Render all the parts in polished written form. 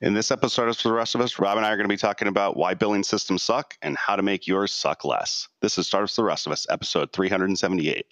In this episode of For the Rest of Us, Rob and I are going to be talking about why billing systems suck and how to make yours suck less. This is Startups for the Rest of Us, episode 378.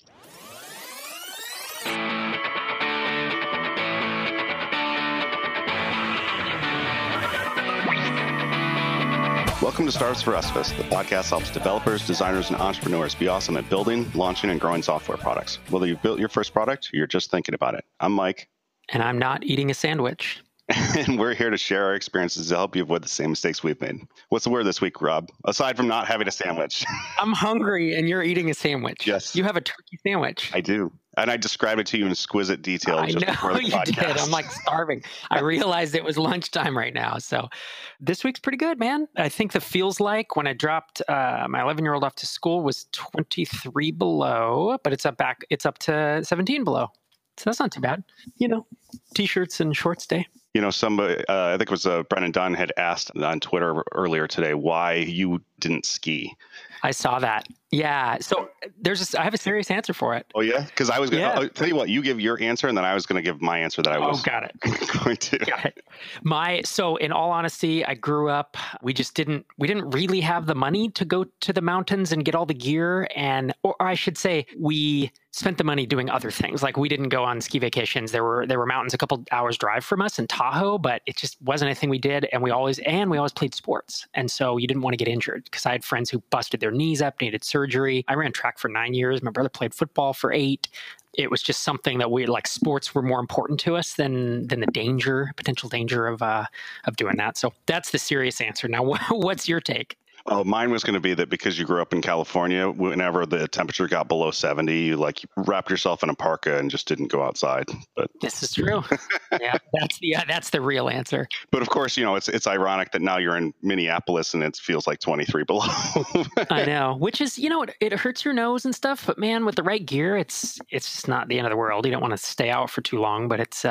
Welcome to Startups for the Rest of Us. The podcast helps developers, designers, and entrepreneurs be awesome at building, launching, and growing software products. Whether you've built your first product or you're just thinking about it. I'm Mike. And I'm not eating a sandwich. And we're here to share our experiences to help you avoid the same mistakes we've made. What's the word this week, Rob? Aside from not having a sandwich. I'm hungry and you're eating a sandwich. Yes. You have a turkey sandwich. I do. And I described it to you in exquisite detail just before the podcast. You did. I'm like starving. I realized it was lunchtime right now. So this week's pretty good, man. I think the feels like when I dropped my 11-year-old off to school was 23 below, but it's up to 17 below. So that's not too bad. You know, t-shirts and shorts day. You know, somebody, I think it was Brennan Dunn had asked on Twitter earlier today why you didn't ski. I saw that. Yeah. So I have a serious answer for it. Oh, yeah? Because I was going to tell you what, you give your answer and then I was going to give my answer that I was got it. going to. Got it. So in all honesty, I grew up, we didn't really have the money to go to the mountains and get all the gear. Or I should say, we spent the money doing other things. Like we didn't go on ski vacations. There were mountains a couple hours drive from us in Tahoe, but it just wasn't anything we did. And we always played sports. And so you didn't want to get injured because I had friends who busted their knees up, needed surgery. I ran track for 9 years. My brother played football for 8. It was just something that sports were more important to us than the potential danger of doing that. So that's the serious answer. Now, what's your take? Oh, mine was going to be that because you grew up in California, whenever the temperature got below 70, you wrapped yourself in a parka and just didn't go outside. But this is true. That's the real answer. But of course, you know, it's ironic that now you're in Minneapolis and it feels like 23 below. I know, which is, you know, it hurts your nose and stuff. But man, with the right gear, it's just not the end of the world. You don't want to stay out for too long, but it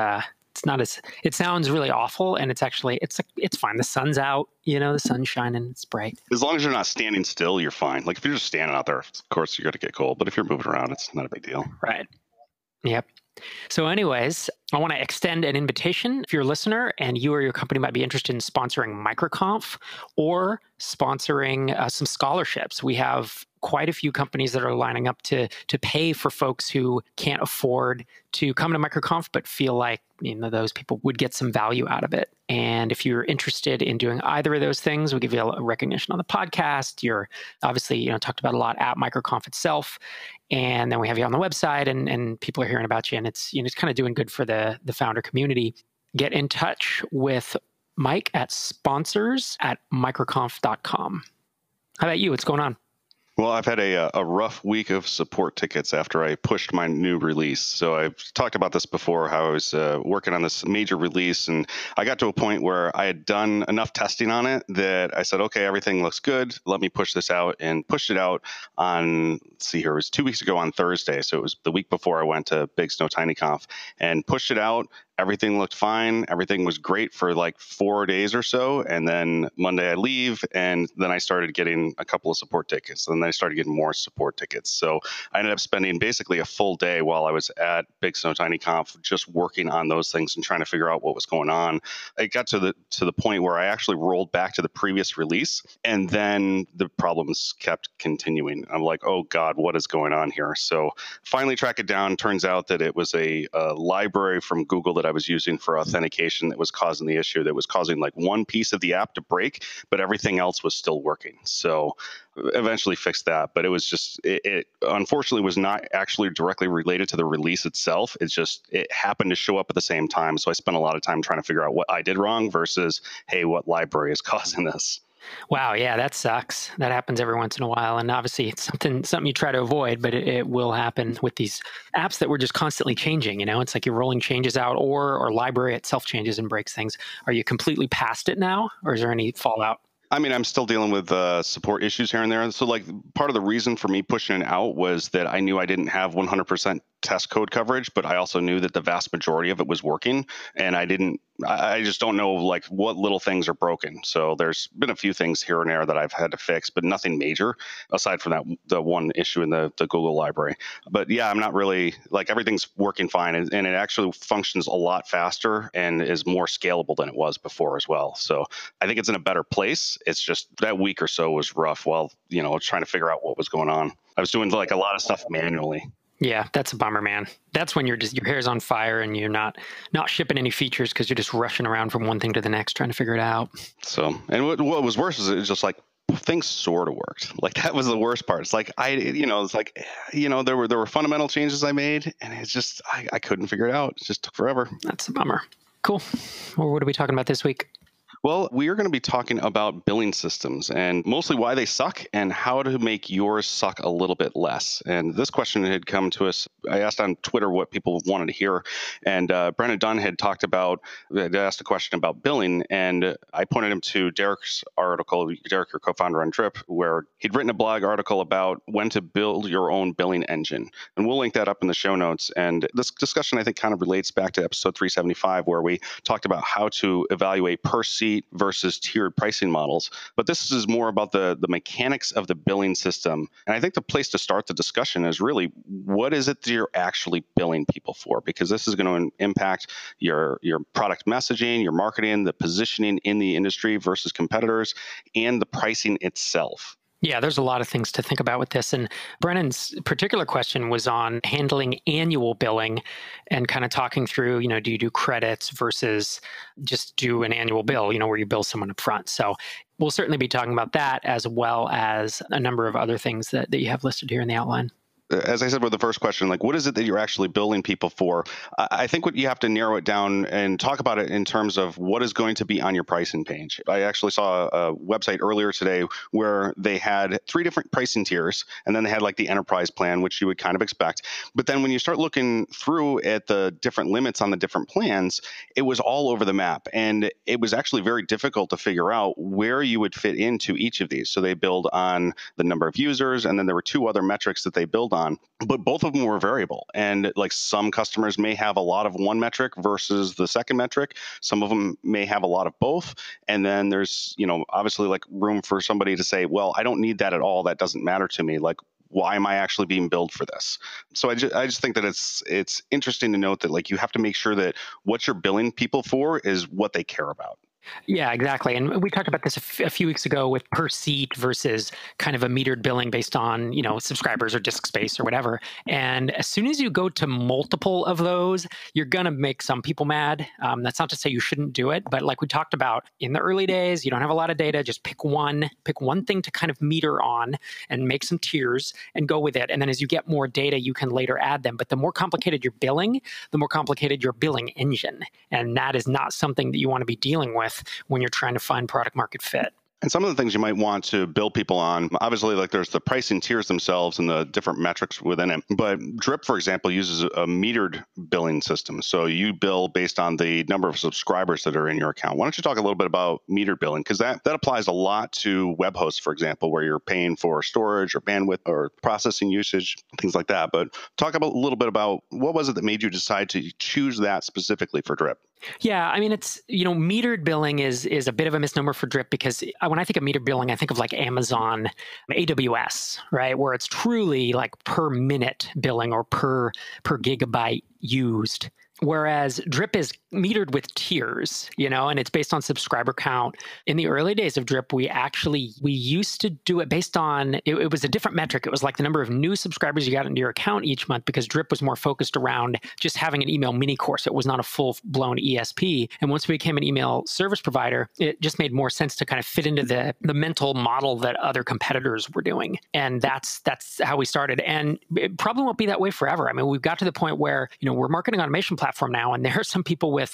sounds really awful, and it's fine. The sun's out, you know, the sun's shining, it's bright. As long as you're not standing still, you're fine. Like if you're just standing out there, of course you're going to get cold, but if you're moving around, it's not a big deal. Right. Yep. So anyways, I want to extend an invitation. If you're a listener and you or your company might be interested in sponsoring MicroConf or sponsoring some scholarships, we have quite a few companies that are lining up to pay for folks who can't afford to come to MicroConf, but feel like, you know, those people would get some value out of it. And if you're interested in doing either of those things, we'll give you a recognition on the podcast. You're obviously, you know, talked about a lot at MicroConf itself. And then we have you on the website and people are hearing about you. And it's, you know, it's kind of doing good for the founder community. Get in touch with Mike at sponsors@microconf.com. How about you? What's going on? Well, I've had a rough week of support tickets after I pushed my new release. So I've talked about this before, how I was working on this major release, and I got to a point where I had done enough testing on it that I said, okay, everything looks good. Let me push this out, and pushed it out on, let's see here, it was 2 weeks ago on Thursday. So it was the week before I went to Big Snow TinyConf, and pushed it out. Everything looked fine. Everything was great for like 4 days or so. And then Monday I leave, and then I started getting a couple of support tickets. And then I started getting more support tickets. So I ended up spending basically a full day while I was at Big Snow TinyConf just working on those things and trying to figure out what was going on. It got to the point where I actually rolled back to the previous release, and then the problems kept continuing. I'm like, oh God, what is going on here? So finally track it down. Turns out that it was a library from Google that I was using for authentication that was causing the issue, that was causing like one piece of the app to break, but everything else was still working. So eventually fixed that, but it was just, it unfortunately was not actually directly related to the release itself. It happened to show up at the same time. So I spent a lot of time trying to figure out what I did wrong versus, hey, what library is causing this? Wow, yeah, that sucks. That happens every once in a while, and obviously it's something you try to avoid, but it will happen with these apps that we're just constantly changing. You know, it's like you're rolling changes out, or library itself changes and breaks things. Are you completely past it now, or is there any fallout? I mean, I'm still dealing with support issues here and there. So like part of the reason for me pushing it out was that I knew I didn't have 100% test code coverage, but I also knew that the vast majority of it was working. And I just don't know like what little things are broken. So there's been a few things here and there that I've had to fix, but nothing major aside from the one issue in the Google library. But yeah, I'm not really like everything's working fine, and it actually functions a lot faster and is more scalable than it was before as well. So I think it's in a better place. It's just that week or so was rough while, trying to figure out what was going on. I was doing like a lot of stuff manually. Yeah, that's a bummer, man. That's when your hair's on fire and you're not shipping any features because you're just rushing around from one thing to the next trying to figure it out. So, and what was worse is it was just like things sort of worked. Like that was the worst part. It's like there were fundamental changes I made, and it's just I couldn't figure it out. It just took forever. That's a bummer. Cool. Well, what are we talking about this week? Well, we are going to be talking about billing systems and mostly why they suck and how to make yours suck a little bit less. And this question had come to us. I asked on Twitter what people wanted to hear. And Brennan Dunn had asked a question about billing. And I pointed him to Derek's article, Derek, your co-founder on Drip, where he'd written a blog article about when to build your own billing engine. And we'll link that up in the show notes. And this discussion, I think, kind of relates back to episode 375, where we talked about how to evaluate per seat versus tiered pricing models. But this is more about the mechanics of the billing system. And I think the place to start the discussion is really, what is it that you're actually billing people for? Because this is going to impact your product messaging, your marketing, the positioning in the industry versus competitors, and the pricing itself. Yeah, there's a lot of things to think about with this. And Brennan's particular question was on handling annual billing and kind of talking through, do you do credits versus just do an annual bill, where you bill someone up front. So we'll certainly be talking about that as well as a number of other things that you have listed here in the outline. As I said with the first question, like what is it that you're actually billing people for? I think what you have to narrow it down and talk about it in terms of what is going to be on your pricing page. I actually saw a website earlier today where they had 3 different pricing tiers, and then they had like the enterprise plan, which you would kind of expect. But then when you start looking through at the different limits on the different plans, it was all over the map. And it was actually very difficult to figure out where you would fit into each of these. So they build on the number of users, and then there were 2 other metrics that they build on, but both of them were variable. And like some customers may have a lot of one metric versus the second metric. Some of them may have a lot of both. And then there's, obviously like room for somebody to say, well, I don't need that at all. That doesn't matter to me. Like, why am I actually being billed for this? So I just think that it's interesting to note that like you have to make sure that what you're billing people for is what they care about. Yeah, exactly. And we talked about this a few weeks ago with per seat versus kind of a metered billing based on, subscribers or disk space or whatever. And as soon as you go to multiple of those, you're going to make some people mad. That's not to say you shouldn't do it. But like we talked about in the early days, you don't have a lot of data. Just pick one thing to kind of meter on and make some tiers and go with it. And then as you get more data, you can later add them. But the more complicated your billing, the more complicated your billing engine. And that is not something that you want to be dealing with when you're trying to find product market fit. And some of the things you might want to bill people on, obviously, like there's the pricing tiers themselves and the different metrics within it. But Drip, for example, uses a metered billing system. So you bill based on the number of subscribers that are in your account. Why don't you talk a little bit about metered billing? Because that applies a lot to web hosts, for example, where you're paying for storage or bandwidth or processing usage, things like that. But talk a little bit about what was it that made you decide to choose that specifically for Drip? Yeah, I mean, it's, metered billing is a bit of a misnomer for Drip because when I think of metered billing, I think of like Amazon, AWS, right? Where it's truly like per minute billing or per gigabyte used. Whereas Drip is metered with tiers, and it's based on subscriber count. In the early days of Drip, we used to do it based on, it was a different metric. It was like the number of new subscribers you got into your account each month because Drip was more focused around just having an email mini course. It was not a full-blown ESP. And once we became an email service provider, it just made more sense to kind of fit into the mental model that other competitors were doing. And that's how we started. And it probably won't be that way forever. I mean, we've got to the point where, we're marketing automation platform now, and there are some people with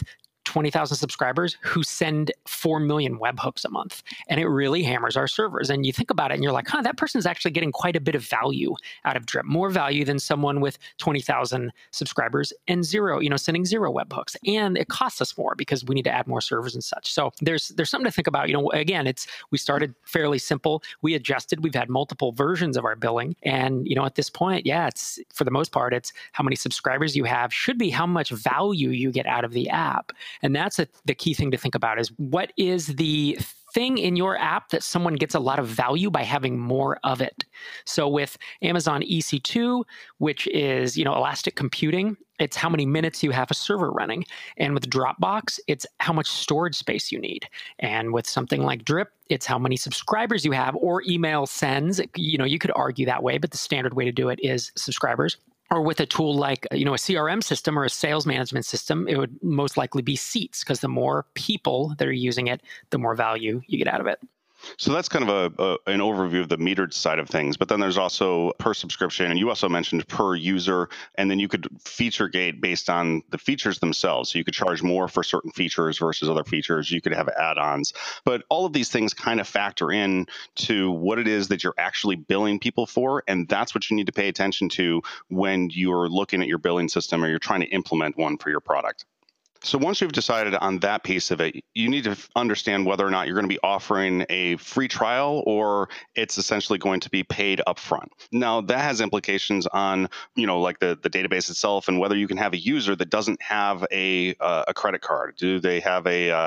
20,000 subscribers who send 4 million webhooks a month. And it really hammers our servers. And you think about it and you're like, that person's actually getting quite a bit of value out of Drip, more value than someone with 20,000 subscribers and sending 0 webhooks. And it costs us more because we need to add more servers and such. So there's something to think about. Again, we started fairly simple. We adjusted. We've had multiple versions of our billing. And, at this point, it's for the most part, it's how many subscribers you have should be how much value you get out of the app. And that's the key thing to think about is what is the thing in your app that someone gets a lot of value by having more of it. So with Amazon EC2, which is, elastic computing, it's how many minutes you have a server running. And with Dropbox, it's how much storage space you need. And with something like Drip, it's how many subscribers you have or email sends. You could argue that way, but the standard way to do it is subscribers. Or with a tool like, a CRM system or a sales management system, it would most likely be seats because the more people that are using it, the more value you get out of it. So that's kind of an overview of the metered side of things. But then there's also per subscription, and you also mentioned per user, and then you could feature gate based on the features themselves. So you could charge more for certain features versus other features. You could have add-ons. But all of these things kind of factor in to what it is that you're actually billing people for, and that's what you need to pay attention to when you're looking at your billing system or you're trying to implement one for your product. So once you've decided on that piece of it, you need to understand whether or not you're going to be offering a free trial or it's essentially going to be paid upfront. Now, that has implications on, like the database itself and whether you can have a user that doesn't have a credit card. Do they have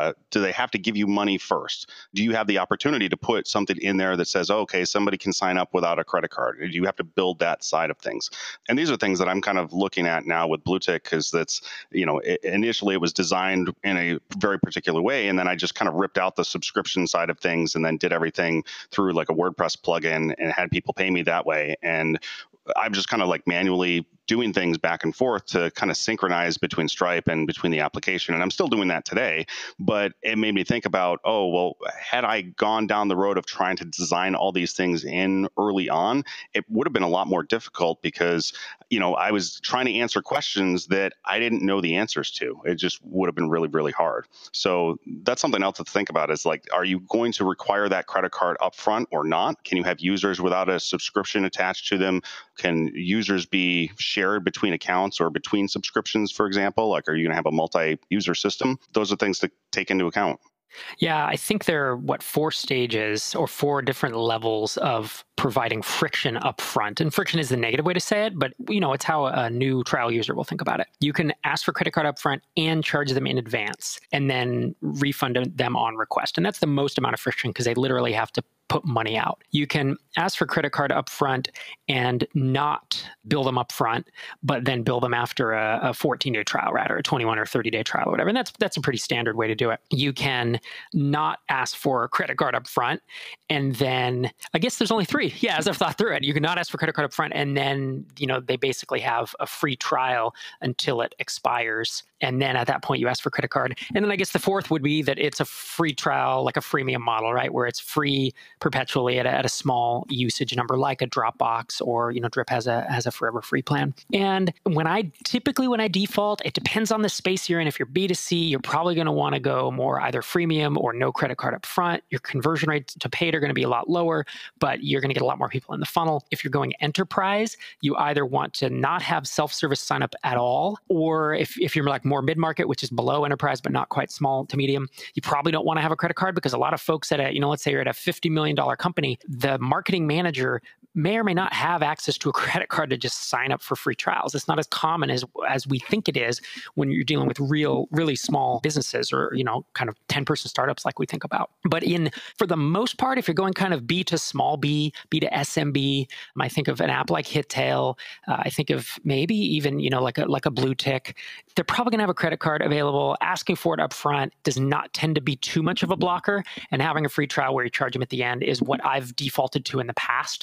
to give you money first? Do you have the opportunity to put something in there that says, okay, somebody can sign up without a credit card? Do you have to build that side of things? And these are things that I'm kind of looking at now with BlueTick because that's, initially it was designed in a very particular way. And then I just kind of ripped out the subscription side of things and then did everything through like a WordPress plugin and had people pay me that way. And I'm just kind of like manually doing things back and forth to kind of synchronize between Stripe and between the application. And I'm still doing that today, but it made me think about, had I gone down the road of trying to design all these things in early on, it would have been a lot more difficult because, I was trying to answer questions that I didn't know the answers to. It just would have been really, really hard. So that's something else to think about is like, are you going to require that credit card upfront or not? Can you have users without a subscription attached to them? Can users be shared between accounts or between subscriptions, for example? Like, are you going to have a multi-user system? Those are things to take into account. Yeah, I think there are, 4 stages or 4 different levels of providing friction up front. And friction is the negative way to say it, but it's how a new trial user will think about it. You can ask for credit card up front and charge them in advance and then refund them on request. And that's the most amount of friction because they literally have to put money out. You can ask for credit card upfront and not bill them upfront, but then bill them after a 14-day trial, or a 21 or 30-day trial or whatever. And that's a pretty standard way to do it. You can not ask for a credit card upfront, and then I guess there's only 3. Yeah, as I've thought through it, you can not ask for credit card upfront, and then they basically have a free trial until it expires. And then at that point, you ask for credit card. And then I guess the 4th would be that it's a free trial, like a freemium model, right? Where it's free perpetually at a small usage number, like a Dropbox or, Drip has a forever free plan. And when I default, it depends on the space you're in. If you're B2C, you're probably going to want to go more either freemium or no credit card up front. Your conversion rates to paid are going to be a lot lower, but you're going to get a lot more people in the funnel. If you're going enterprise, you either want to not have self-service sign up at all, or if you're like more mid-market, which is below enterprise, but not quite small to medium, you probably don't want to have a credit card because a lot of folks at let's say you're at a $50 million company, the marketing manager may or may not have access to a credit card to just sign up for free trials. It's not as common as we think it is when you're dealing with really small businesses or, kind of 10-person startups like we think about. But for the most part, if you're going kind of B to small B, B to SMB, I think of an app like Hittail. I think of maybe even, like a BlueTick. They're probably going to have a credit card available. Asking for it up front does not tend to be too much of a blocker. And having a free trial where you charge them at the end is what I've defaulted to in the past. And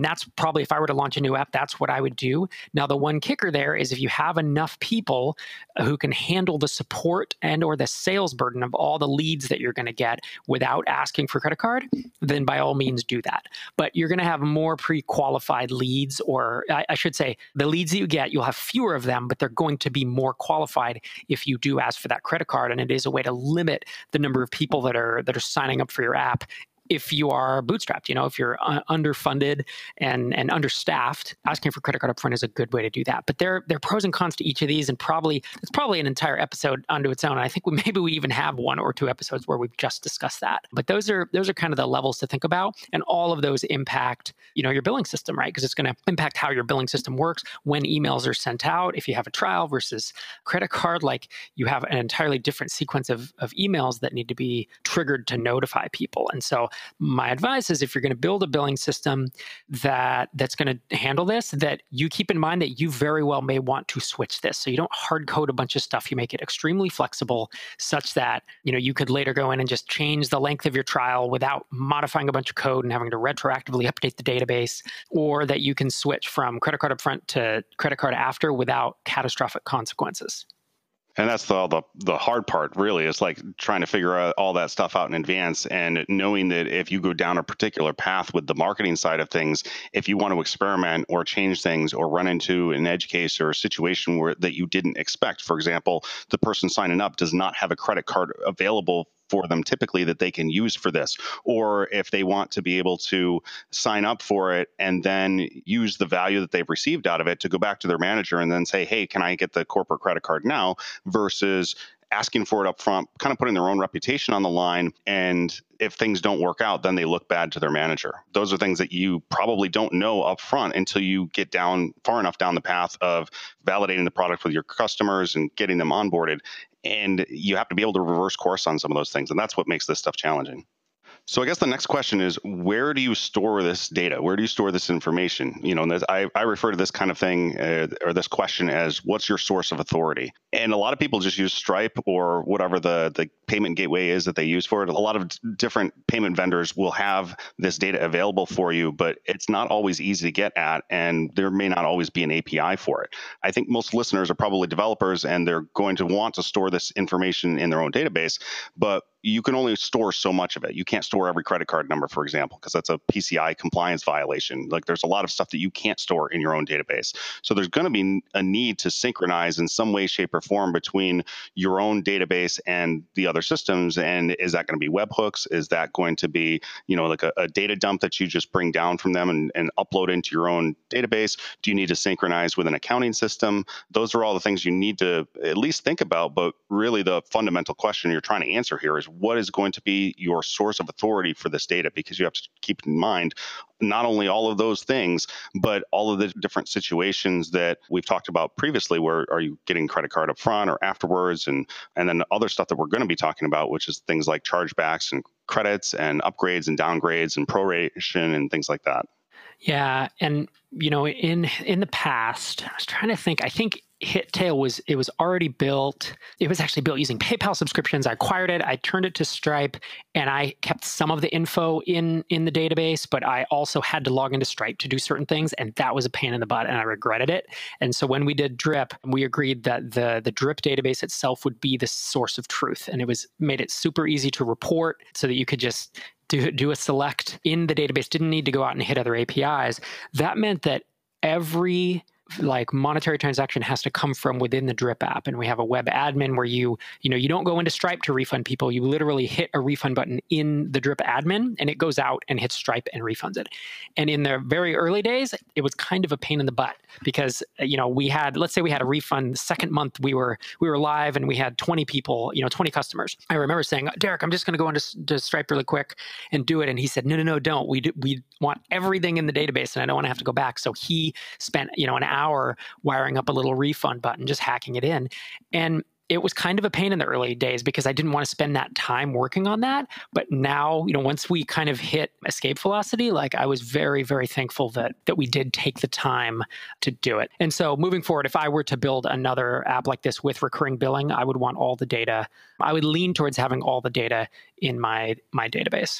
And that's probably, if I were to launch a new app, that's what I would do. Now, the one kicker there is if you have enough people who can handle the support and or the sales burden of all the leads that you're going to get without asking for credit card, then by all means do that. But you're going to have more pre-qualified leads, or I should say the leads that you get, you'll have fewer of them, but they're going to be more qualified if you do ask for that credit card. And it is a way to limit the number of people that are signing up for your app. If you are bootstrapped, if you're underfunded and understaffed, asking for credit card upfront is a good way to do that. But there are pros and cons to each of these, and it's probably an entire episode unto its own. And I think maybe we even have 1 or 2 episodes where we've just discussed that. But those are kind of the levels to think about, and all of those impact your billing system, right? Because it's going to impact how your billing system works, when emails are sent out. If you have a trial versus credit card, like you have an entirely different sequence of emails that need to be triggered to notify people. And so my advice is, if you're going to build a billing system that's going to handle this, that you keep in mind that you very well may want to switch this. So you don't hard code a bunch of stuff. You make it extremely flexible such that, you could later go in and just change the length of your trial without modifying a bunch of code and having to retroactively update the database, or that you can switch from credit card upfront to credit card after without catastrophic consequences. And that's the hard part, really, is like trying to figure out all that stuff out in advance, and knowing that if you go down a particular path with the marketing side of things, if you want to experiment or change things or run into an edge case or a situation that you didn't expect, for example, the person signing up does not have a credit card available for them typically that they can use for this, or if they want to be able to sign up for it and then use the value that they've received out of it to go back to their manager and then say, hey, can I get the corporate credit card now, versus asking for it up front, kind of putting their own reputation on the line. And if things don't work out, then they look bad to their manager. Those are things that you probably don't know up front until you get far enough down the path of validating the product with your customers and getting them onboarded. And you have to be able to reverse course on some of those things. And that's what makes this stuff challenging. So I guess the next question is, where do you store this data? Where do you store this information? And I refer to this kind of thing or this question as, what's your source of authority? And a lot of people just use Stripe or whatever the payment gateway is that they use for it. A lot of different payment vendors will have this data available for you, but it's not always easy to get at, and there may not always be an API for it. I think most listeners are probably developers, and they're going to want to store this information in their own database, but you can only store so much of it. You can't store every credit card number, for example, because that's a PCI compliance violation. Like, there's a lot of stuff that you can't store in your own database. So there's going to be a need to synchronize in some way, shape, or form between your own database and the other systems. And is that going to be webhooks? Is that going to be, like a data dump that you just bring down from them and upload into your own database? Do you need to synchronize with an accounting system? Those are all the things you need to at least think about. But really, the fundamental question you're trying to answer here is, what is going to be your source of authority for this data? Because you have to keep in mind not only all of those things, but all of the different situations that we've talked about previously, where are you getting credit card up front or afterwards, and then other stuff that we're going to be talking about, which is things like chargebacks and credits and upgrades and downgrades and proration and things like that. Yeah. And, in the past, I was trying to think, I think Hittail was already built. It was actually built using PayPal subscriptions. I acquired it. I turned it to Stripe, and I kept some of the info in the database, but I also had to log into Stripe to do certain things, and that was a pain in the butt, and I regretted it. And so when we did Drip, we agreed that the Drip database itself would be the source of truth, and made it super easy to report so that you could just do a select in the database, didn't need to go out and hit other APIs. That meant that every monetary transaction has to come from within the Drip app. And we have a web admin where you don't go into Stripe to refund people. You literally hit a refund button in the Drip admin, and it goes out and hits Stripe and refunds it. And in the very early days, it was kind of a pain in the butt because, let's say we had a refund the second month we were live, and we had 20 people, 20 customers. I remember saying, Derek, I'm just going to go into Stripe really quick and do it. And he said, no, don't. We want everything in the database, and I don't want to have to go back. So he spent, an hour wiring up a little refund button, just hacking it in. And it was kind of a pain in the early days because I didn't want to spend that time working on that. But now, once we kind of hit escape velocity, I was very, very thankful that we did take the time to do it. And so moving forward, if I were to build another app like this with recurring billing, I would want all the data. I would lean towards having all the data in my database.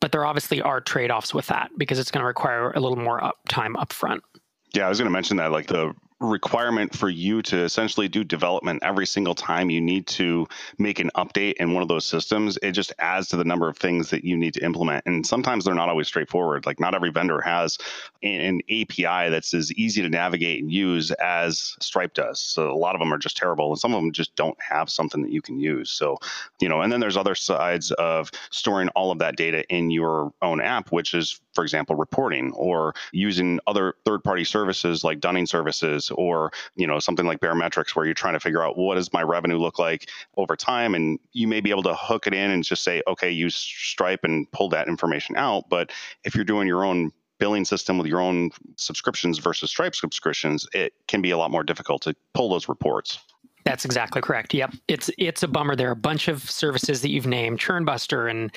But there obviously are trade-offs with that because it's going to require a little more time upfront. Yeah, I was going to mention that, like the requirement for you to essentially do development every single time you need to make an update in one of those systems, it just adds to the number of things that you need to implement. And sometimes they're not always straightforward. Like not every vendor has an API that's as easy to navigate and use as Stripe does. So a lot of them are just terrible, and some of them just don't have something that you can use. So, and then there's other sides of storing all of that data in your own app, which is, for example, reporting or using other third-party services like Dunning services, or something like Barometrics, where you're trying to figure out what does my revenue look like over time, and you may be able to hook it in and just say, okay, use Stripe and pull that information out. But if you're doing your own billing system with your own subscriptions versus Stripe subscriptions, it can be a lot more difficult to pull those reports. That's exactly correct. Yep. It's a bummer. There are a bunch of services that you've named, Churnbuster, and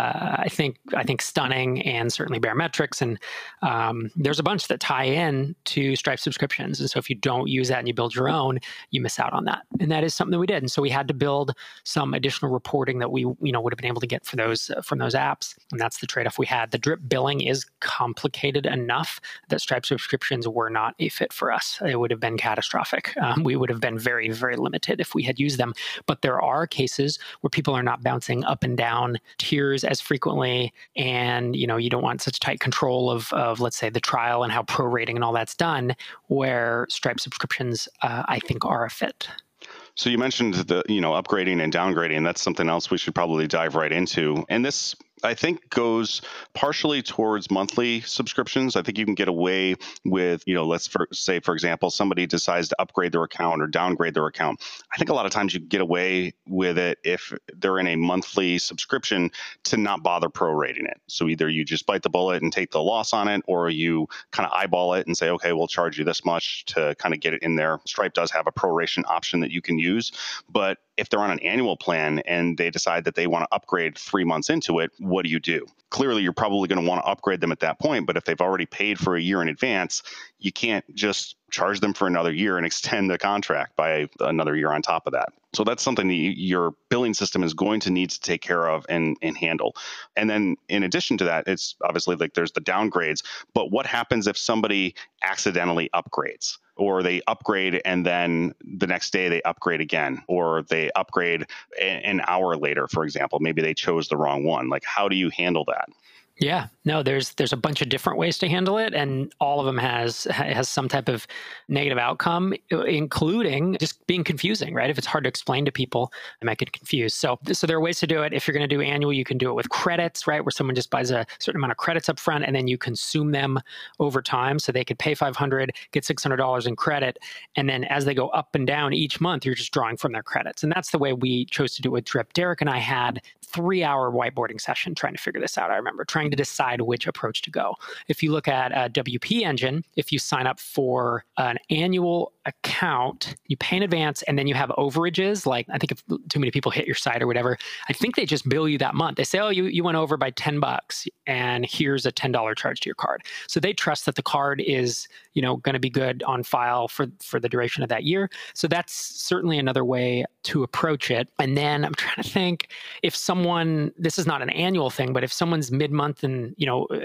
I think Stunning, and certainly Barometrics, and there's a bunch that tie in to Stripe subscriptions. And so if you don't use that and you build your own, you miss out on that. And that is something that we did. And so we had to build some additional reporting that we would have been able to get for those from those apps. And that's the trade-off we had. The drip billing is complicated enough that Stripe subscriptions were not a fit for us. It would have been catastrophic. We would have been very, very limited if we had used them. But there are cases where people are not bouncing up and down tiers as frequently, and you don't want such tight control of let's say the trial and how prorating and all that's done, where Stripe subscriptions I think are a fit. So you mentioned the upgrading and downgrading. That's something else we should probably dive right into. And this, I think, goes partially towards monthly subscriptions. I think you can get away with, let's say, for example, somebody decides to upgrade their account or downgrade their account. I think a lot of times you can get away with it if they're in a monthly subscription to not bother prorating it. So either you just bite the bullet and take the loss on it, or you kind of eyeball it and say, okay, we'll charge you this much to kind of get it in there. Stripe does have a proration option that you can use, but if they're on an annual plan and they decide that they want to upgrade 3 months into it, what do you do? Clearly, you're probably going to want to upgrade them at that point. But if they've already paid for a year in advance, you can't just charge them for another year and extend the contract by another year on top of that. So that's something that your billing system is going to need to take care of and handle. And then in addition to that, it's obviously like there's the downgrades. But what happens if somebody accidentally upgrades? Or they upgrade and then the next day they upgrade again, or they upgrade an hour later, for example. Maybe they chose the wrong one. Like, how do you handle that? Yeah, no, there's a bunch of different ways to handle it, and all of them has some type of negative outcome, including just being confusing, right? If it's hard to explain to people, they might get confused. So there are ways to do it. If you're going to do annual, you can do it with credits, right? Where someone just buys a certain amount of credits up front, and then you consume them over time. So they could pay $500, get $600 in credit, and then as they go up and down each month, you're just drawing from their credits. And that's the way we chose to do it with Drip. Derek and I had 3-hour whiteboarding session trying to figure this out. I remember trying to decide which approach to go. If you look at WP Engine, if you sign up for an annual account, you pay in advance, and then you have overages, like I think if too many people hit your site or whatever, I think they just bill you that month. They say, oh, you went over by $10 and here's a $10 charge to your card. So they trust that the card is, going to be good on file for the duration of that year. So that's certainly another way to approach it. And then I'm trying to think if someone, this is not an annual thing, but if someone's mid-month and,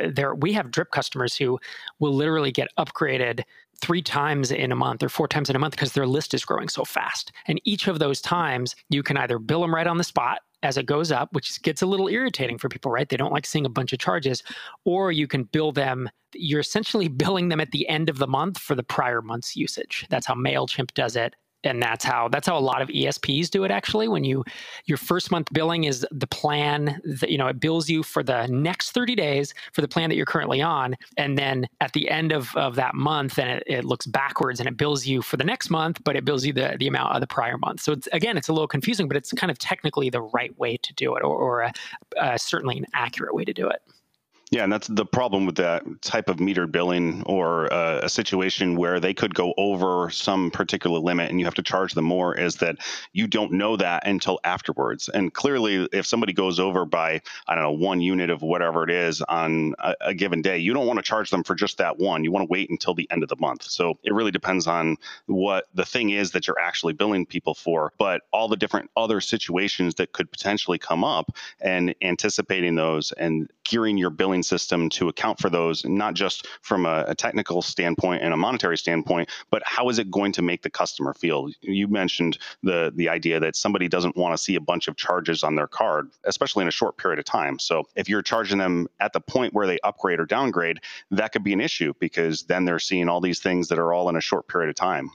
we have Drip customers who will literally get upgraded 3 times in a month or 4 times in a month because their list is growing so fast. And each of those times, you can either bill them right on the spot as it goes up, which gets a little irritating for people, right? They don't like seeing a bunch of charges, or you can bill them. You're essentially billing them at the end of the month for the prior month's usage. That's how MailChimp does it. And that's how a lot of ESPs do it, actually. When your first month billing is the plan that, it bills you for the next 30 days for the plan that you're currently on. And then at the end of that month, and it looks backwards and it bills you for the next month, but it bills you the amount of the prior month. So it's a little confusing, but it's kind of technically the right way to do it, or certainly an accurate way to do it. Yeah, and that's the problem with that type of metered billing or a situation where they could go over some particular limit and you have to charge them more is that you don't know that until afterwards. And clearly, if somebody goes over by, I don't know, 1 unit of whatever it is on a given day, you don't want to charge them for just that one. You want to wait until the end of the month. So it really depends on what the thing is that you're actually billing people for, but all the different other situations that could potentially come up and anticipating those and gearing your billing system to account for those, not just from a technical standpoint and a monetary standpoint, but how is it going to make the customer feel? You mentioned the idea that somebody doesn't want to see a bunch of charges on their card, especially in a short period of time. So if you're charging them at the point where they upgrade or downgrade, that could be an issue because then they're seeing all these things that are all in a short period of time.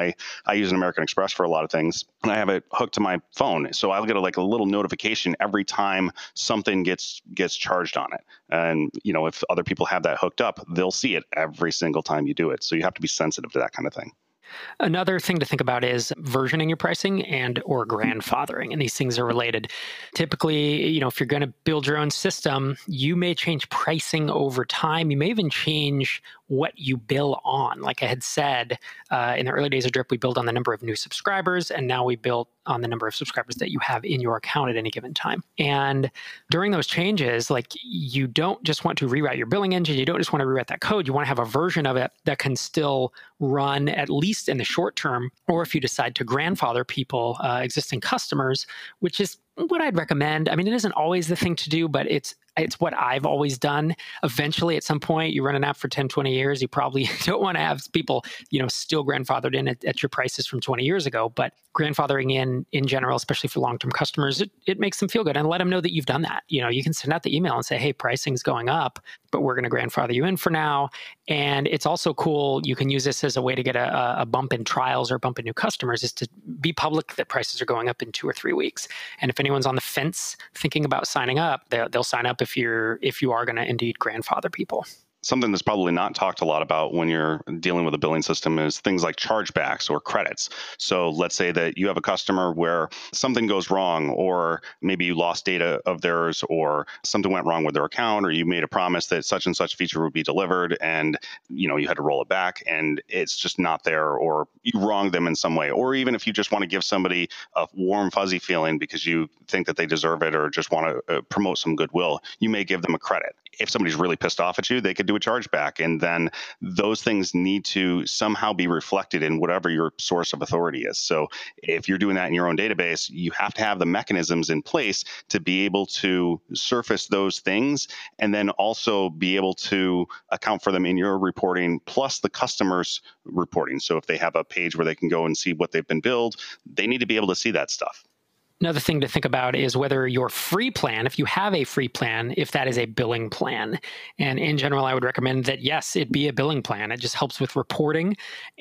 I use an American Express for a lot of things, and I have it hooked to my phone, so I'll get a little notification every time something gets charged on it. And, if other people have that hooked up, they'll see it every single time you do it. So you have to be sensitive to that kind of thing. Another thing to think about is versioning your pricing and or grandfathering, and these things are related. Typically, if you're going to build your own system, you may change pricing over time. You may even change what you bill on. Like I had said, in the early days of Drip, we billed on the number of new subscribers, and now we build on the number of subscribers that you have in your account at any given time. And during those changes, you don't just want to rewrite your billing engine. You don't just want to rewrite that code. You want to have a version of it that can still run at least in the short term, or if you decide to grandfather people, existing customers, which is what I'd recommend. I mean, it isn't always the thing to do, but it's what I've always done. Eventually, at some point, you run an app for 10, 20 years, you probably don't want to have people, still grandfathered in at your prices from 20 years ago. But grandfathering in general, especially for long-term customers, it makes them feel good and let them know that you've done that. You can send out the email and say, hey, pricing's going up, but we're going to grandfather you in for now. And it's also cool. You can use this as a way to get a bump in trials or bump in new customers, is to be public that prices are going up in 2 or 3 weeks. And if anyone's on the fence thinking about signing up, they'll sign up if you are going to indeed grandfather people. Something that's probably not talked a lot about when you're dealing with a billing system is things like chargebacks or credits. So let's say that you have a customer where something goes wrong, or maybe you lost data of theirs, or something went wrong with their account, or you made a promise that such and such feature would be delivered and you had to roll it back and it's just not there, or you wronged them in some way. Or even if you just want to give somebody a warm, fuzzy feeling because you think that they deserve it or just want to promote some goodwill, you may give them a credit. If somebody's really pissed off at you, they could do a chargeback. And then those things need to somehow be reflected in whatever your source of authority is. So if you're doing that in your own database, you have to have the mechanisms in place to be able to surface those things and then also be able to account for them in your reporting, plus the customer's reporting. So if they have a page where they can go and see what they've been billed, they need to be able to see that stuff. Another thing to think about is whether your free plan, if you have a free plan, if that is a billing plan. And in general, I would recommend that, yes, it be a billing plan. It just helps with reporting.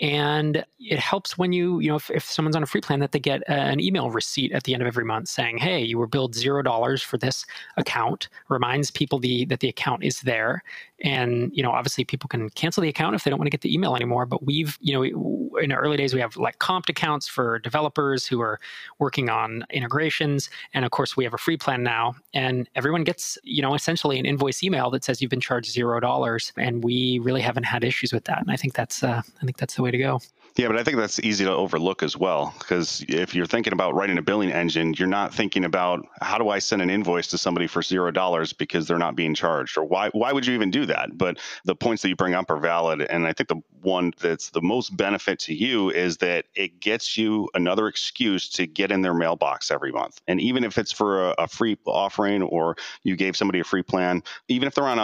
And it helps when if someone's on a free plan, that they get an email receipt at the end of every month saying, hey, you were billed $0 for this account. Reminds people that the account is there. And, obviously people can cancel the account if they don't want to get the email anymore. But we've, in the early days, we have like comped accounts for developers who are working on integrations. And of course, we have a free plan now. And everyone gets, essentially an invoice email that says you've been charged $0. And we really haven't had issues with that. And I think that's the way to go. Yeah, but I think that's easy to overlook as well, because if you're thinking about writing a billing engine, you're not thinking about how do I send an invoice to somebody for $0 because they're not being charged, or why would you even do that? But the points that you bring up are valid, and I think the one that's the most benefit to you is that it gets you another excuse to get in their mailbox every month. And even if it's for a free offering or you gave somebody a free plan, even if they're on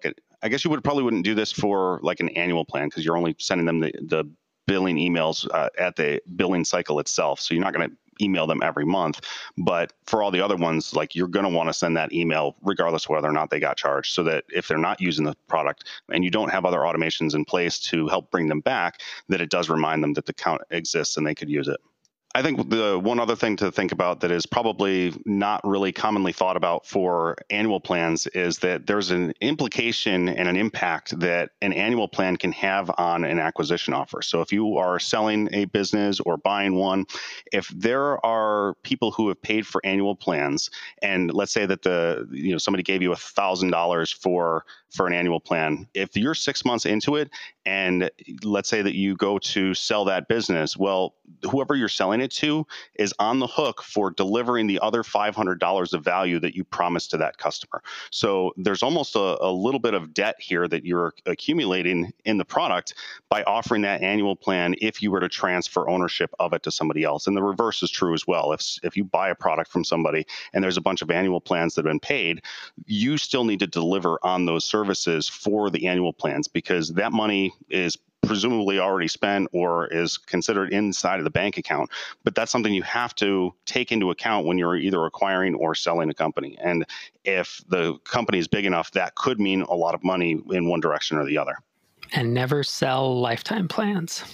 I guess you probably wouldn't do this for like an annual plan because you're only sending them the billing emails at the billing cycle itself. So you're not going to email them every month. But for all the other ones, like you're going to want to send that email regardless of whether or not they got charged, so that if they're not using the product and you don't have other automations in place to help bring them back, that it does remind them that the account exists and they could use it. I think the one other thing to think about that is probably not really commonly thought about for annual plans is that there's an implication and an impact that an annual plan can have on an acquisition offer. So if you are selling a business or buying one, if there are people who have paid for annual plans, and let's say that somebody gave you $1,000 for an annual plan, if you're 6 months into it, and let's say that you go to sell that business, well, whoever you're selling it to is on the hook for delivering the other $500 of value that you promised to that customer. So there's almost a little bit of debt here that you're accumulating in the product by offering that annual plan if you were to transfer ownership of it to somebody else. And the reverse is true as well. If you buy a product from somebody and there's a bunch of annual plans that have been paid, you still need to deliver on those services for the annual plans, because that money is presumably already spent or is considered inside of the bank account. But that's something you have to take into account when you're either acquiring or selling a company. And if the company is big enough, that could mean a lot of money in one direction or the other. And never sell lifetime plans.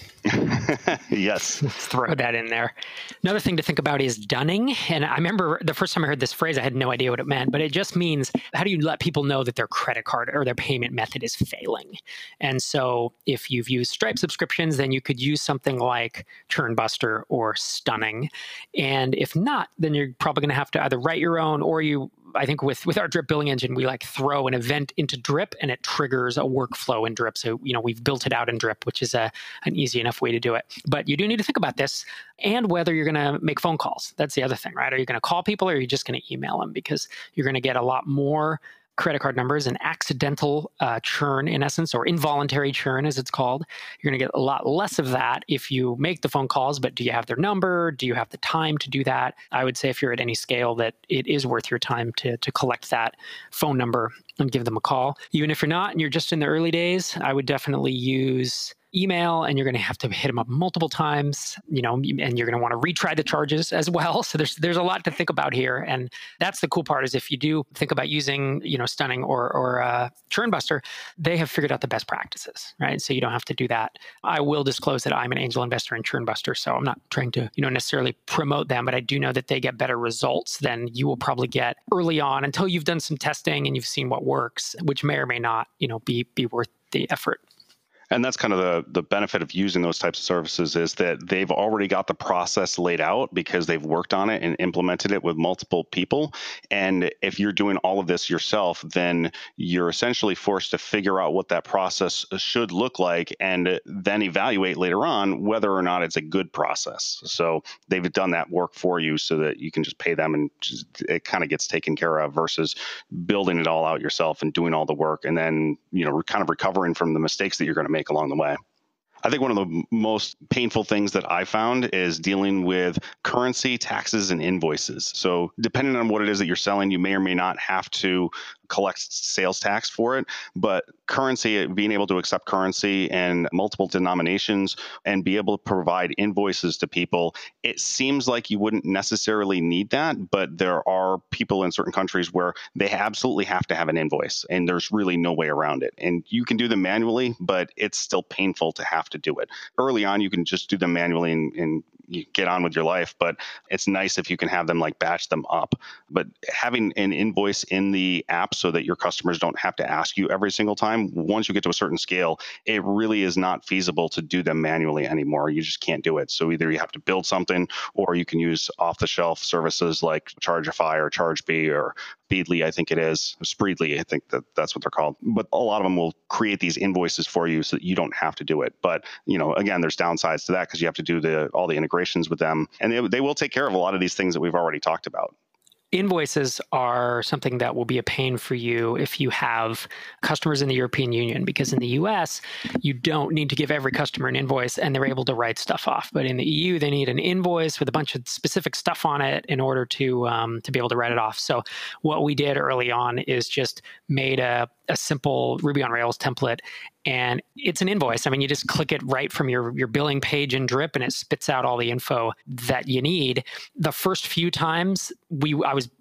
Yes. Let's throw that in there. Another thing to think about is dunning. And I remember the first time I heard this phrase, I had no idea what it meant, but it just means, how do you let people know that their credit card or their payment method is failing? And so if you've used Stripe subscriptions, then you could use something like Churnbuster or Stunning. And if not, then you're probably going to have to either write your own, or I think with our Drip billing engine, we throw an event into Drip and it triggers a workflow in Drip. So, we've built it out in Drip, which is an easy enough way to do it. But you do need to think about this and whether you're going to make phone calls. That's the other thing, right? Are you going to call people or are you just going to email them? Because you're going to get a lot more credit card numbers and accidental churn, in essence, or involuntary churn, as it's called. You're going to get a lot less of that if you make the phone calls, but do you have their number? Do you have the time to do that? I would say if you're at any scale that it is worth your time to collect that phone number and give them a call. Even if you're not and you're just in the early days, I would definitely use email, and you're going to have to hit them up multiple times, and you're going to want to retry the charges as well. So there's a lot to think about here. And that's the cool part, is if you do think about using, Stunning or Churnbuster, they have figured out the best practices, right? So you don't have to do that. I will disclose that I'm an angel investor in Churnbuster, so I'm not trying to, necessarily promote them, but I do know that they get better results than you will probably get early on until you've done some testing and you've seen what works, which may or may not, be worth the effort. And that's kind of the benefit of using those types of services, is that they've already got the process laid out because they've worked on it and implemented it with multiple people. And if you're doing all of this yourself, then you're essentially forced to figure out what that process should look like and then evaluate later on whether or not it's a good process. So they've done that work for you so that you can just pay them and it kind of gets taken care of, versus building it all out yourself and doing all the work and then, kind of recovering from the mistakes that you're going to make along the way. I think one of the most painful things that I found is dealing with currency, taxes, and invoices. So depending on what it is that you're selling, you may or may not have to collect sales tax for it, but currency, being able to accept currency and multiple denominations and be able to provide invoices to people, it seems like you wouldn't necessarily need that, but there are people in certain countries where they absolutely have to have an invoice and there's really no way around it. And you can do them manually, but it's still painful to have to do it. Early on, you can just do them manually and you get on with your life, but it's nice if you can have them batch them up. But having an invoice in the app so that your customers don't have to ask you every single time, once you get to a certain scale, it really is not feasible to do them manually anymore. You just can't do it. So either you have to build something, or you can use off-the-shelf services like Chargeify or Chargebee or Speedly, I think it is. Spreedly, I think that's what they're called. But a lot of them will create these invoices for you so that you don't have to do it. But, again, there's downsides to that because you have to do all the integrations with them. And they will take care of a lot of these things that we've already talked about. Invoices are something that will be a pain for you if you have customers in the European Union, because in the US, you don't need to give every customer an invoice and they're able to write stuff off. But in the EU, they need an invoice with a bunch of specific stuff on it in order to be able to write it off. So what we did early on is just made a simple Ruby on Rails template, and it's an invoice. I mean, you just click it right from your billing page in Drip, and it spits out all the info that you need. The first few times, I was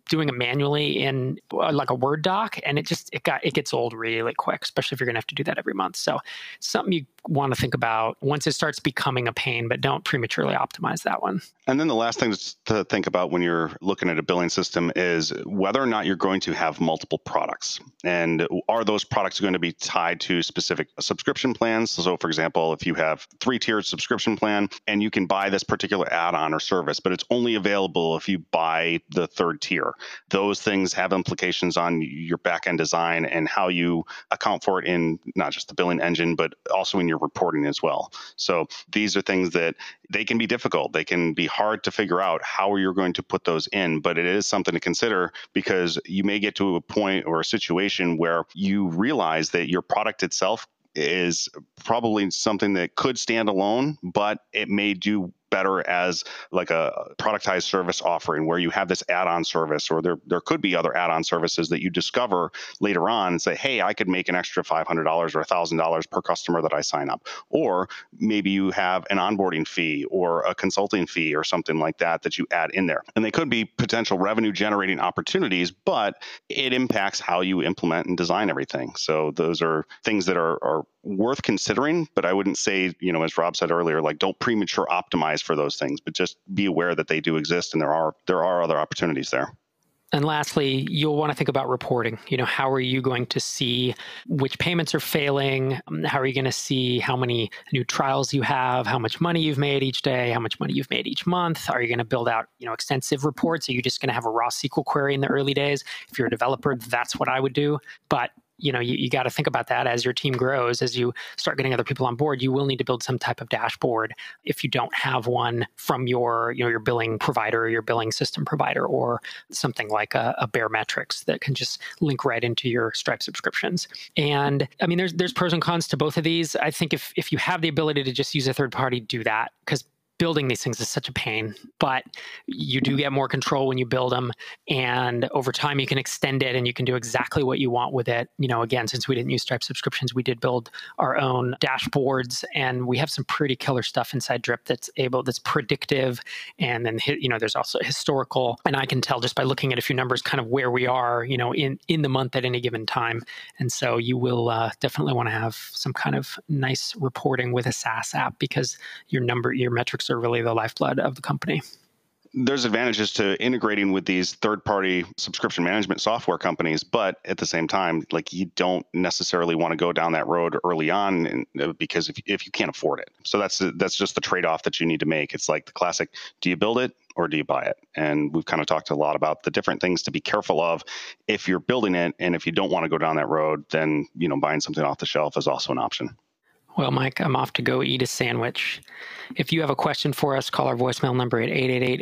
doing it manually in like a Word doc, and it gets old really quick, especially if you're going to have to do that every month. So something you want to think about once it starts becoming a pain, but don't prematurely optimize that one. And then the last thing to think about when you're looking at a billing system is whether or not you're going to have multiple products. And are those products going to be tied to specific subscription plans? So for example, if you have 3-tiered subscription plan and you can buy this particular add-on or service, but it's only available if you buy the 3rd tier, those things have implications on your back-end design and how you account for it in not just the billing engine, but also in your reporting as well. So these are things that they can be difficult. They can be hard to figure out how you're going to put those in, but it is something to consider because you may get to a point or a situation where you realize that your product itself is probably something that could stand alone, but it may do better as like a productized service offering where you have this add-on service, or there could be other add-on services that you discover later on and say, hey, I could make an extra $500 or $1,000 per customer that I sign up. Or maybe you have an onboarding fee or a consulting fee or something like that you add in there. And they could be potential revenue generating opportunities, but it impacts how you implement and design everything. So those are things that are worth considering, but I wouldn't say, as Rob said earlier, like don't premature optimize for those things, but just be aware that they do exist and there are other opportunities there. And lastly, you'll want to think about reporting. How are you going to see which payments are failing? How are you going to see how many new trials you have, how much money you've made each day, how much money you've made each month? Are you going to build out, extensive reports? Are you just going to have a raw SQL query in the early days? If you're a developer, that's what I would do. But you got to think about that as your team grows, as you start getting other people on board. You will need to build some type of dashboard if you don't have one from your billing provider or your billing system provider, or something like a Baremetrics that can just link right into your Stripe subscriptions. And I mean, there's pros and cons to both of these. I think if you have the ability to just use a third party, do that, because building these things is such a pain, but you do get more control when you build them. And over time, you can extend it and you can do exactly what you want with it. Again, since we didn't use Stripe subscriptions, we did build our own dashboards, and we have some pretty killer stuff inside Drip that's predictive. And then, there's also historical. And I can tell just by looking at a few numbers kind of where we are, in the month at any given time. And so you will definitely want to have some kind of nice reporting with a SaaS app, because your metrics are really the lifeblood of the company. There's advantages to integrating with these third-party subscription management software companies, but at the same time, like, you don't necessarily want to go down that road early on, because if you can't afford it. So that's just the trade-off that you need to make. It's like the classic: do you build it or do you buy it? And we've kind of talked a lot about the different things to be careful of if you're building it, and if you don't want to go down that road, then buying something off the shelf is also an option. Well, Mike, I'm off to go eat a sandwich. If you have a question for us, call our voicemail number at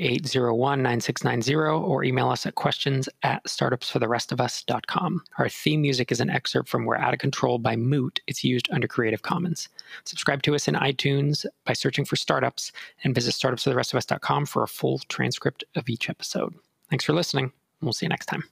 888-801-9690 or email us at questions@startupsfortherestofus.com. Our theme music is an excerpt from We're Out of Control by Moot. It's used under Creative Commons. Subscribe to us in iTunes by searching for Startups, and visit startupsfortherestofus.com for a full transcript of each episode. Thanks for listening. We'll see you next time.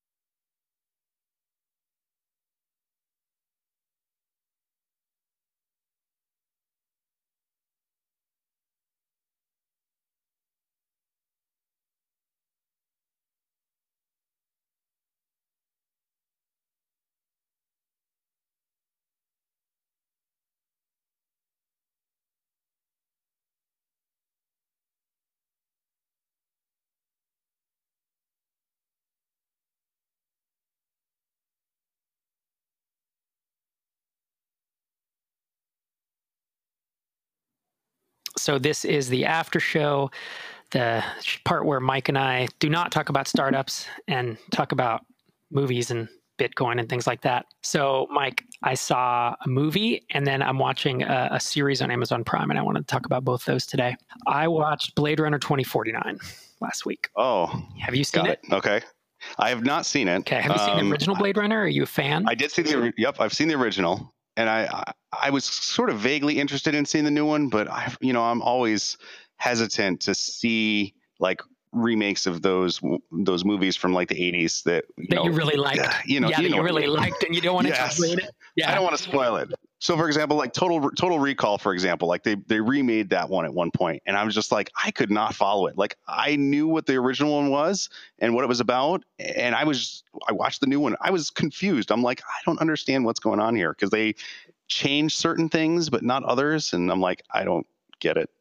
So this is the after show, the part where Mike and I do not talk about startups and talk about movies and Bitcoin and things like that. So, Mike, I saw a movie, and then I'm watching a series on Amazon Prime, and I want to talk about both those today. I watched Blade Runner 2049 last week. Oh. Have you seen it? Okay. I have not seen it. Okay. Have you seen the original Blade Runner? Are you a fan? I did see yep, I've seen the original. And I was sort of vaguely interested in seeing the new one, but I'm always hesitant to see like remakes of those movies from like the 80s that you really liked. you really liked, and you don't want to explain it. Yeah. I don't want to spoil it. So, for example, like Total Recall, for example, like they remade that one at one point, and I was just like, I could not follow it. Like, I knew what the original one was and what it was about, and I watched the new one. I was confused. I'm like, I don't understand what's going on here because they changed certain things but not others, and I'm like, I don't get it.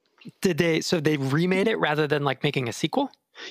So they remade it rather than like making a sequel?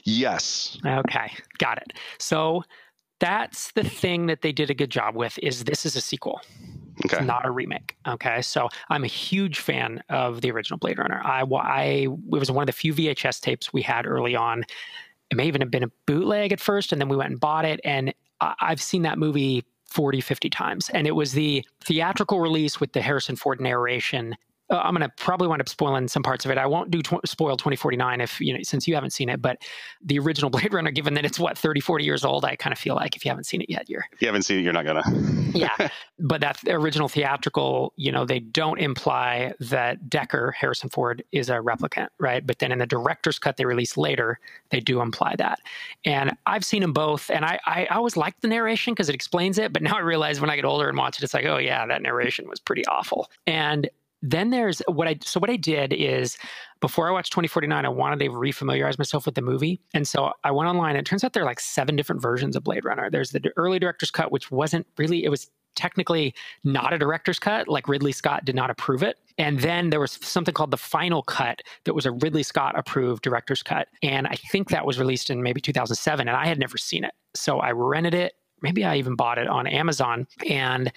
Yes. Okay, got it. So that's the thing that they did a good job with. This is a sequel. Okay. It's not a remake. Okay. So I'm a huge fan of the original Blade Runner. It was one of the few VHS tapes we had early on. It may even have been a bootleg at first, and then we went and bought it. And I've seen that movie 40, 50 times. And it was the theatrical release with the Harrison Ford narration. I'm going to probably wind up spoiling some parts of it. I won't spoil 2049 since you haven't seen it, but the original Blade Runner, given that it's 30, 40 years old, I kind of feel like if you haven't seen it yet, if you haven't seen it, you're not going to. Yeah. But that original theatrical, they don't imply that Deckard, Harrison Ford, is a replicant, right? But then in the director's cut they released later, they do imply that. And I've seen them both, and I always liked the narration because it explains it, but now I realize when I get older and watch it, it's like, oh yeah, that narration was pretty awful. And then there's what I did is before I watched 2049, I wanted to refamiliarize myself with the movie. And so I went online, and it turns out there are like 7 different versions of Blade Runner. There's the early director's cut, which wasn't really, it was technically not a director's cut. Like Ridley Scott did not approve it. And then there was something called the final cut that was a Ridley Scott approved director's cut. And I think that was released in maybe 2007, and I had never seen it. So I rented it. Maybe I even bought it on Amazon, and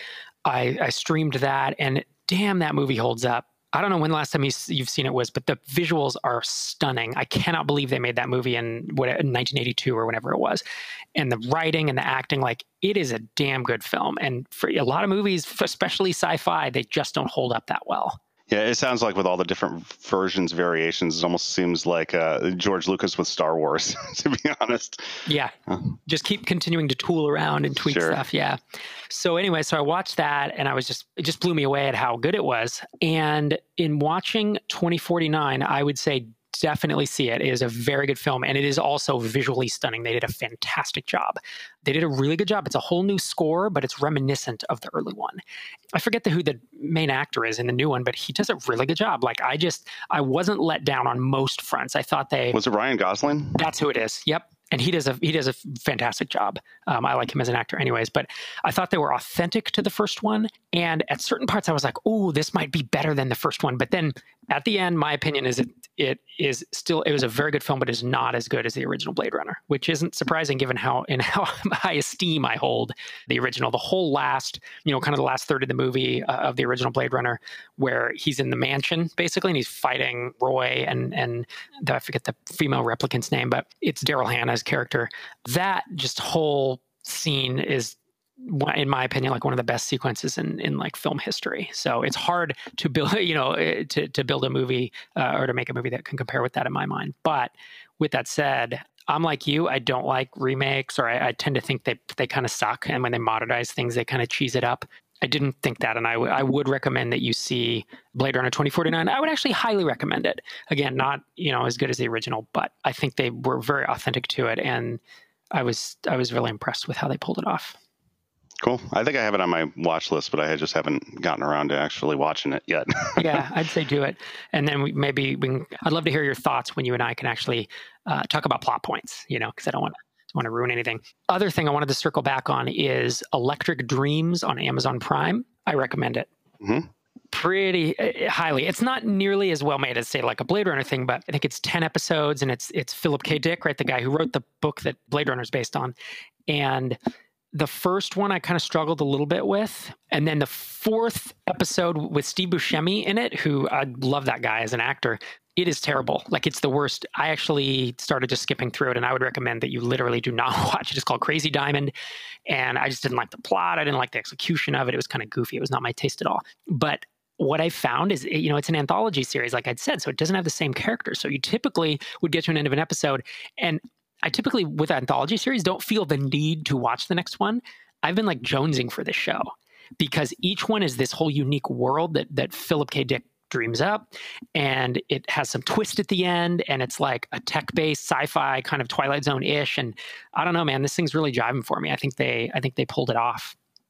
I streamed that, and damn, that movie holds up. I don't know when the last time you've seen it was, but the visuals are stunning. I cannot believe they made that movie in 1982 or whenever it was. And the writing and the acting, like, it is a damn good film. And for a lot of movies, especially sci-fi, they just don't hold up that well. Yeah, it sounds like with all the different versions, variations, it almost seems like George Lucas with Star Wars, to be honest. Yeah, just keep continuing to tool around and tweak stuff. Yeah. So anyway, so I watched that, and it just blew me away at how good it was. And in watching 2049, I would say definitely see it. It is a very good film, and it is also visually stunning. They did a fantastic job. They did a really good job. It's a whole new score, but it's reminiscent of the early one. I forget who the main actor is in the new one, but he does a really good job. Like, I wasn't let down on most fronts. I thought Was it Ryan Gosling? That's who it is. Yep. And he does a fantastic job. I like him as an actor anyways, but I thought they were authentic to the first one. And at certain parts I was like, oh, this might be better than the first one. But then at the end, my opinion is it was a very good film, but is not as good as the original Blade Runner, which isn't surprising given how high esteem I hold the original. The whole last, kind of the last third of the movie of the original Blade Runner, where he's in the mansion basically, and he's fighting Roy and I forget the female replicant's name, but it's Daryl Hannah's character. That just whole scene is, in my opinion, like one of the best sequences in like film history. So it's hard to build, to build a movie or to make a movie that can compare with that in my mind. But with that said, I'm like you. I don't like remakes, or I tend to think that they kind of suck. And when they modernize things, they kind of cheese it up. I didn't think that, and I would recommend that you see Blade Runner 2049. I would actually highly recommend it. Again, not as good as the original, but I think they were very authentic to it, and I was really impressed with how they pulled it off. Cool. I think I have it on my watch list, but I just haven't gotten around to actually watching it yet. Yeah, I'd say do it, and then I'd love to hear your thoughts when you and I can actually talk about plot points. Because I don't want to ruin anything. Other thing I wanted to circle back on is Electric Dreams on Amazon Prime. I recommend it. Mm-hmm. Pretty highly. It's not nearly as well made as, say, like a Blade Runner thing, but I think it's 10 episodes, and it's Philip K. Dick, right? The guy who wrote the book that Blade Runner is based on. And the first one I kind of struggled a little bit with. And then the 4th episode with Steve Buscemi in it, who I love that guy as an actor. It is terrible. Like, it's the worst. I actually started just skipping through it, and I would recommend that you literally do not watch it. It's called Crazy Diamond, and I just didn't like the plot. I didn't like the execution of it. It was kind of goofy. It was not my taste at all. But what I found is, it's an anthology series, like I'd said, so it doesn't have the same characters. So you typically would get to an end of an episode, and I typically, with anthology series, don't feel the need to watch the next one. I've been like jonesing for this show because each one is this whole unique world that Philip K. Dick dreams up, and it has some twist at the end, and it's like a tech-based sci-fi kind of Twilight Zone-ish, and I don't know, man, this thing's really jiving for me. I think they pulled it off.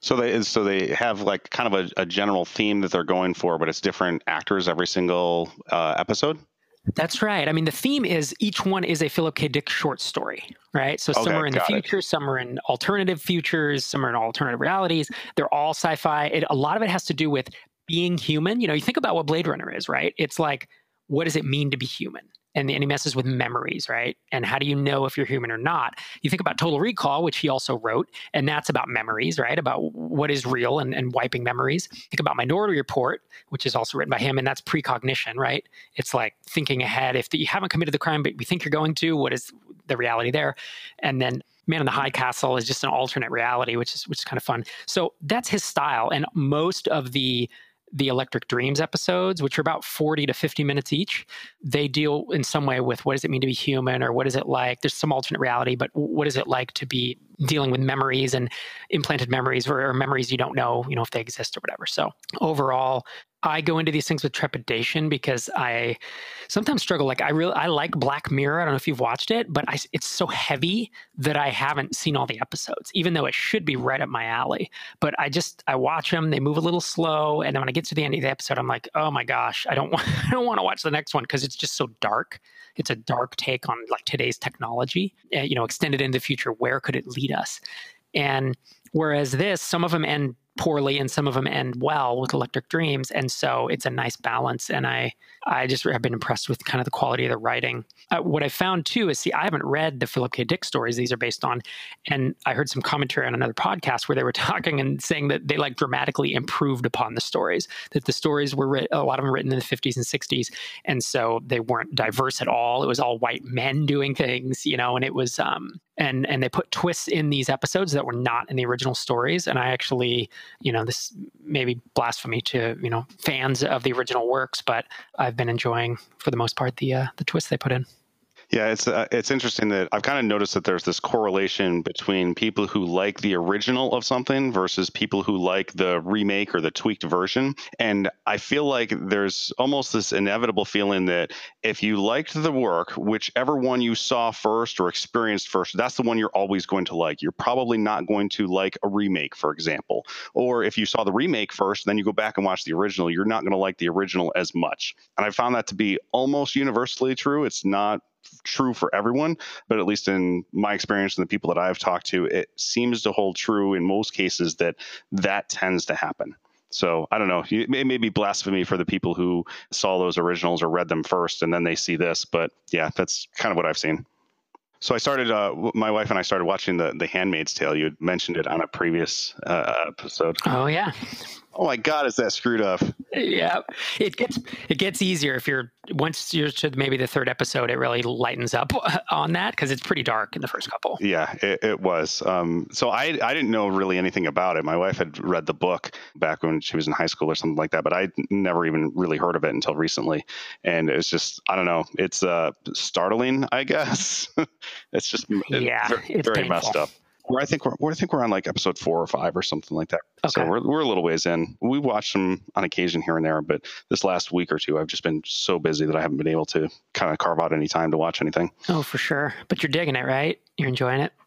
So they have like kind of a general theme that they're going for, but it's different actors every single episode. That's right. I mean, the theme is each one is a Philip K. Dick short story, right? So some are in the future, some are in alternative futures, some are in alternative realities. They're all sci-fi. A lot of it has to do with being human. You think about what Blade Runner is, right? It's like, what does it mean to be human? And he messes with memories, right? And how do you know if you're human or not? You think about Total Recall, which he also wrote, and that's about memories, right? About what is real and wiping memories. Think about Minority Report, which is also written by him, and that's precognition, right? It's like thinking ahead. If you haven't committed the crime, but you think you're going to, what is the reality there? And then Man in the High Castle is just an alternate reality, which is kind of fun. So that's his style. And most of the Electric Dreams episodes, which are about 40 to 50 minutes each, they deal in some way with what does it mean to be human, or what is it like, there's some alternate reality, but what is it like to be dealing with memories and implanted memories or memories you don't know, if they exist or whatever. So overall, I go into these things with trepidation because I sometimes struggle. Like I like Black Mirror. I don't know if you've watched it, but it's so heavy that I haven't seen all the episodes, even though it should be right up my alley. But I watch them. They move a little slow, and then when I get to the end of the episode, I'm like, oh my gosh, I don't want to watch the next one because it's just so dark. It's a dark take on like today's technology. Extended into the future. Where could it lead us? And whereas this, some of them end poorly and some of them end well with Electric Dreams. And so it's a nice balance. And I just have been impressed with kind of the quality of the writing. What I found too is, I haven't read the Philip K. Dick stories these are based on. And I heard some commentary on another podcast where they were talking and saying that they like dramatically improved upon the stories, that the stories were a lot of them written in the 50s and 60s. And so they weren't diverse at all. It was all white men doing things, and it was, and they put twists in these episodes that were not in the original stories. And I actually, this may be blasphemy to, fans of the original works, but I've been enjoying, for the most part, the twists they put in. Yeah, it's interesting that I've kind of noticed that there's this correlation between people who like the original of something versus people who like the remake or the tweaked version. And I feel like there's almost this inevitable feeling that if you liked the work, whichever one you saw first or experienced first, that's the one you're always going to like. You're probably not going to like a remake, for example. Or if you saw the remake first, then you go back and watch the original, you're not going to like the original as much. And I found that to be almost universally true. It's not true for everyone, but at least in my experience and the people that I've talked to, it seems to hold true in most cases that tends to happen. So I don't know, it may be blasphemy for the people who saw those originals or read them first and then they see this, but yeah, that's kind of what I've seen. So I started, my wife and I started watching the Handmaid's Tale. You had mentioned it on a previous episode. Oh yeah. Oh my God, is that screwed up? Yeah, it gets easier once you're to maybe the third episode. It really lightens up on that because it's pretty dark in the first couple. Yeah, it was. So I didn't know really anything about it. My wife had read the book back when she was in high school or something like that, but I never even really heard of it until recently. And it's just, I don't know, it's startling, I guess. It's just it's very messed up. I think we're on like episode 4 or 5 or something like that. Okay. So we're a little ways in. We watch them on occasion here and there, but this last week or two, I've just been so busy that I haven't been able to kind of carve out any time to watch anything. Oh, for sure. But you're digging it, right? You're enjoying it.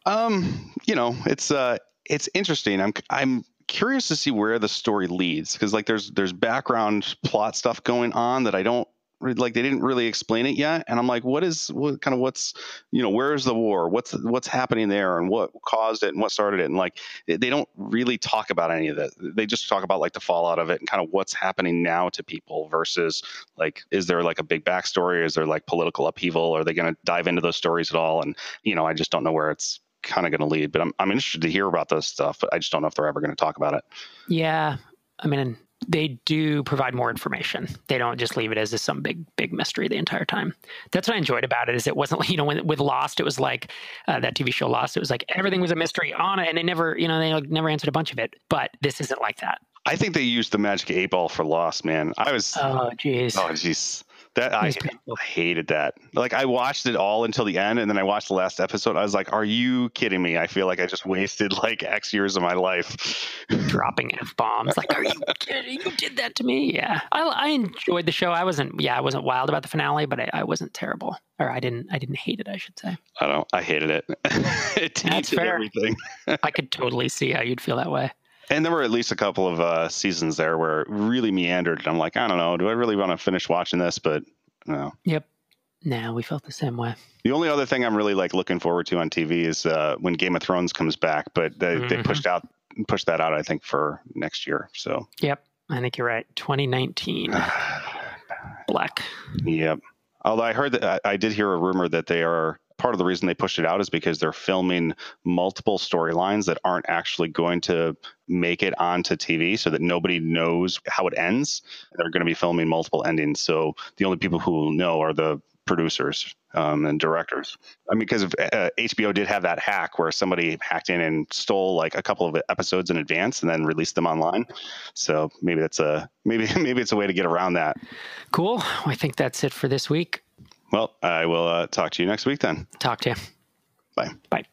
It's interesting. I'm curious to see where the story leads because like there's background plot stuff going on that I don't. Like they didn't really explain it yet, and I'm like, what's where's the war? What's happening there, and what caused it, and what started it, and like they don't really talk about any of that. They just talk about like the fallout of it and kind of what's happening now to people versus like, is there like a big backstory? Is there like political upheaval? Are they going to dive into those stories at all? And I just don't know where it's kind of going to lead. But I'm interested to hear about this stuff, but I just don't know if they're ever going to talk about it. Yeah, I mean, they do provide more information. They don't just leave it as some big mystery the entire time. That's what I enjoyed about it. Is it wasn't with Lost, it was like that TV show Lost. It was like everything was a mystery on it, and they never never answered a bunch of it. But this isn't like that. I think they used the magic 8-ball for Lost, man. Oh jeez. That I hated that. Like I watched it all until the end, and then I watched the last episode. I was like, "Are you kidding me?" I feel like I just wasted like X years of my life dropping F-bombs. Like, are you kidding? You did that to me? Yeah, I enjoyed the show. I wasn't wild about the finale, but I wasn't terrible, or I didn't hate it. I should say. I hated it. It tainted everything. I could totally see how you'd feel that way. And there were at least a couple of seasons there where it really meandered. And I'm like, I don't know, do I really want to finish watching this? But no. Yep. No, we felt the same way. The only other thing I'm really like looking forward to on TV is when Game of Thrones comes back, but they pushed that out, I think, for next year. So yep, I think you're right. 2019. Black. Yep. Although I heard that I did hear a rumor that they are part of the reason they pushed it out is because they're filming multiple storylines that aren't actually going to make it onto TV, so that nobody knows how it ends. They're going to be filming multiple endings, so the only people who will know are the producers and directors. I mean, because HBO did have that hack where somebody hacked in and stole like a couple of episodes in advance and then released them online. So maybe it's a way to get around that. Cool. I think that's it for this week. Well, I will talk to you next week then. Talk to you. Bye. Bye.